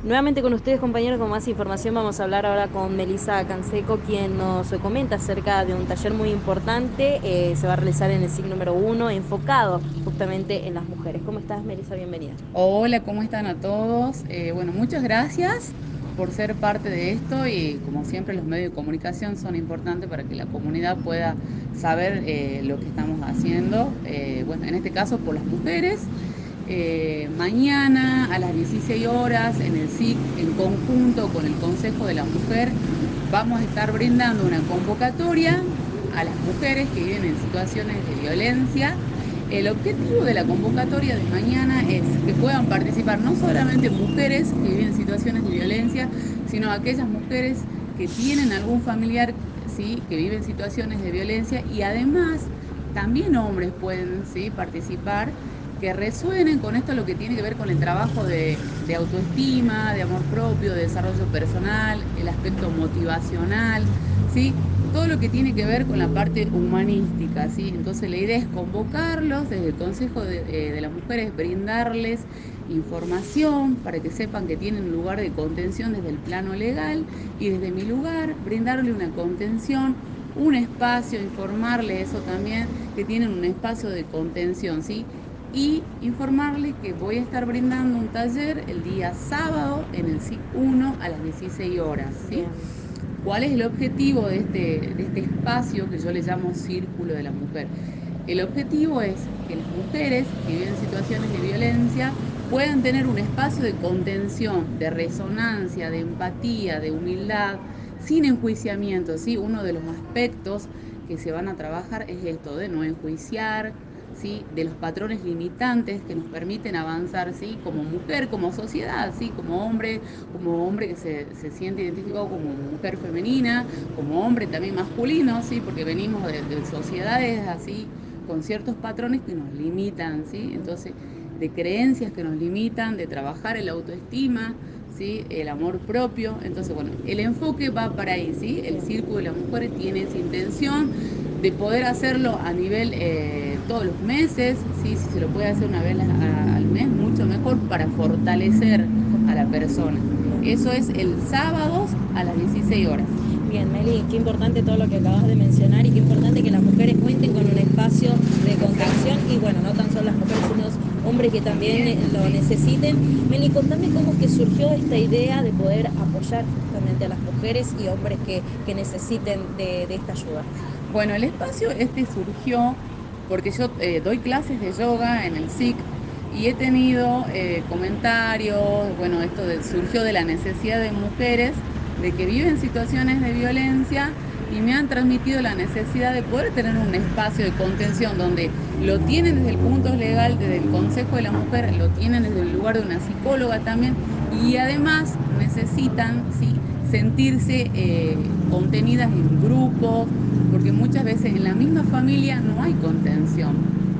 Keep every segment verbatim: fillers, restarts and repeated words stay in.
Nuevamente con ustedes, compañeros, con más información vamos a hablar ahora con Melissa Canseco, quien nos comenta acerca de un taller muy importante. Eh, se va a realizar en el S I C número uno, enfocado justamente en las mujeres. ¿Cómo estás, Melissa? Bienvenida. Hola, ¿cómo están a todos? Eh, bueno, muchas gracias por ser parte de esto y como siempre los medios de comunicación son importantes para que la comunidad pueda saber eh, lo que estamos haciendo. Eh, bueno, en este caso por las mujeres. Eh, mañana a las dieciséis horas en el S I C, en conjunto con el Consejo de la Mujer, vamos a estar brindando una convocatoria a las mujeres que viven en situaciones de violencia. El objetivo de la convocatoria de mañana es que puedan participar no solamente mujeres que viven en situaciones de violencia, sino aquellas mujeres que tienen algún familiar, ¿sí?, que vive en situaciones de violencia, y además también hombres pueden, ¿sí?, participar, que resuenen con esto, lo que tiene que ver con el trabajo de, de autoestima, de amor propio, de desarrollo personal, el aspecto motivacional, ¿sí? Todo lo que tiene que ver con la parte humanística, ¿sí? Entonces la idea es convocarlos desde el Consejo de, eh, de las Mujeres, brindarles información para que sepan que tienen un lugar de contención desde el plano legal, y desde mi lugar brindarle una contención, un espacio, informarle eso también, que tienen un espacio de contención, ¿sí? Y informarle que voy a estar brindando un taller el día sábado en el S I C uno a las dieciséis horas, ¿sí? Bien. ¿Cuál es el objetivo de este, de este espacio que yo le llamo Círculo de la Mujer? El objetivo es que las mujeres que viven situaciones de violencia puedan tener un espacio de contención, de resonancia, de empatía, de humildad, sin enjuiciamiento, ¿sí? Uno de los aspectos que se van a trabajar es esto, de no enjuiciar, ¿sí?, de los patrones limitantes que nos permiten avanzar, ¿sí?, como mujer, como sociedad, ¿sí?, como hombre, como hombre que se, se siente identificado como mujer femenina, como hombre también masculino, ¿sí?, porque venimos de, de sociedades así, con ciertos patrones que nos limitan, ¿sí? Entonces, de creencias que nos limitan, de trabajar el autoestima, ¿sí?, el amor propio. Entonces, bueno, el enfoque va para ahí, ¿sí? El Bien. Círculo de las Mujeres tiene esa intención de poder hacerlo a nivel eh, todos los meses, ¿sí? Si se lo puede hacer una vez a, al mes, mucho mejor para fortalecer a la persona. Bien. Eso es el sábado a las dieciséis horas. Bien, Meli, qué importante todo lo que acabas de mencionar y qué importante que las mujeres cuenten con un espacio de contención Exacto. y bueno, no tan solo las mujeres, sino los hombres que también También, eh, lo sí. necesiten. Meli, contame cómo es que surgió esta idea de poder apoyar justamente a las mujeres y hombres que, que necesiten de, de esta ayuda. Bueno, el espacio este surgió porque yo eh, doy clases de yoga en el S I C, y he tenido eh, comentarios, bueno, esto de- surgió de la necesidad de mujeres de que viven situaciones de violencia, y me han transmitido la necesidad de poder tener un espacio de contención donde lo tienen desde el punto legal, desde el Consejo de la Mujer, lo tienen desde el lugar de una psicóloga también, y además necesitan, ¿sí?, sentirse eh, contenidas en grupos, porque muchas veces en la misma familia no hay contención,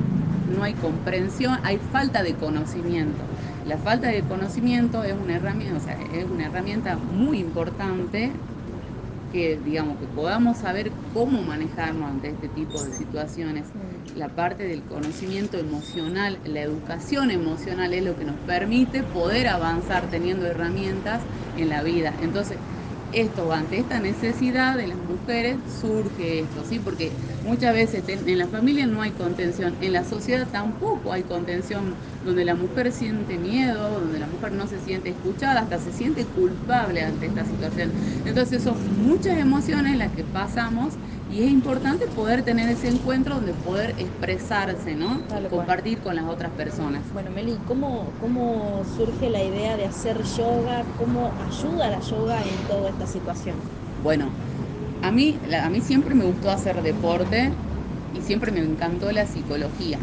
no hay comprensión, hay falta de conocimiento. La falta de conocimiento es una herramienta, o sea, es una herramienta muy importante, que digamos que podamos saber cómo manejarnos ante este tipo de situaciones. Mm. La parte del conocimiento emocional, la educación emocional es lo que nos permite poder avanzar teniendo herramientas en la vida. Entonces, esto, ante esta necesidad de las mujeres, surge esto, ¿sí? Porque muchas veces en la familia no hay contención, en la sociedad tampoco hay contención, donde la mujer siente miedo, donde la mujer no se siente escuchada, hasta se siente culpable ante esta situación. Entonces son muchas emociones las que pasamos, y es importante poder tener ese encuentro donde poder expresarse, ¿no? Y Tal cual. compartir con las otras personas. Bueno, Meli, ¿cómo, cómo surge la idea de hacer yoga? ¿Cómo ayuda la yoga en toda esta situación? Bueno, a mí, a mí siempre me gustó hacer deporte y siempre me encantó la psicología.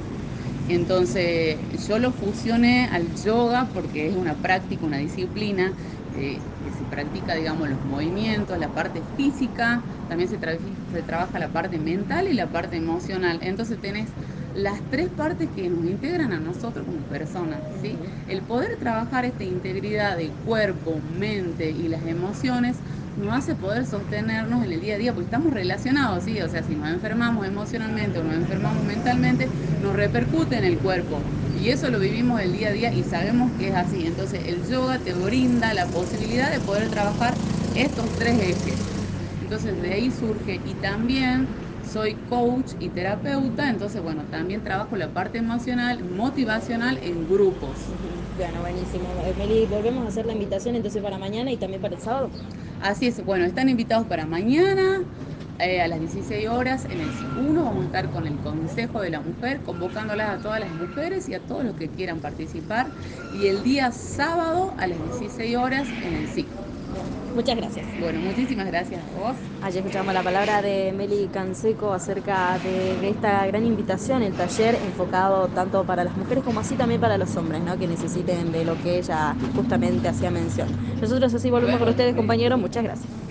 Entonces yo lo fusioné al yoga porque es una práctica, una disciplina eh, que se practica, digamos, los movimientos, la parte física, también se, tra se trabaja la parte mental y la parte emocional. Entonces tenés las tres partes que nos integran a nosotros como personas, ¿sí? Ujú. El poder trabajar esta integridad de cuerpo, mente y las emociones nos hace poder sostenernos en el día a día, porque estamos relacionados, ¿sí? O sea, si nos enfermamos emocionalmente o nos enfermamos mentalmente, nos repercute en el cuerpo. Y eso lo vivimos el día a día y sabemos que es así. Entonces el yoga te brinda la posibilidad de poder trabajar estos tres ejes. Entonces de ahí surge y también soy coach y terapeuta, entonces bueno, también trabajo la parte emocional, motivacional en grupos. Ujú. Bueno, buenísimo. Eh, Meli, volvemos a hacer la invitación entonces para mañana y también para el sábado. Así es, bueno, están invitados para mañana eh, a las dieciséis horas en el S I C uno. Vamos a estar con el Consejo de la Mujer, convocándolas a todas las mujeres y a todos los que quieran participar. Y el día sábado a las dieciséis horas en el S I C. Bueno, muchas gracias. Bueno, muchísimas gracias a vos. Allí escuchamos la palabra de Meli Canseco acerca de, de esta gran invitación, el taller enfocado tanto para las mujeres como así también para los hombres, ¿no? Que necesiten de lo que ella justamente hacía mención. Nosotros así volvemos con ustedes, compañeros. Muchas gracias.